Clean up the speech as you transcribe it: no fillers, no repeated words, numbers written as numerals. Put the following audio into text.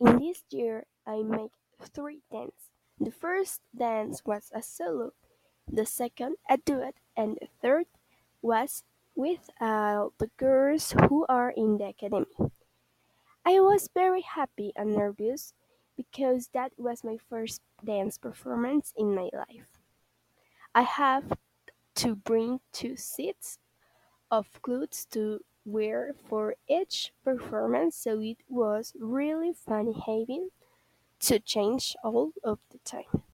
In this year, I made three dances. The first dance was a solo, the second a duet, and the third was with the girls who are in the academy. I was very happy and nervous because that was my first dance performance in my life. I have to bring two sets of clothes to wear for each performance, so it was really funny having to change all of the time.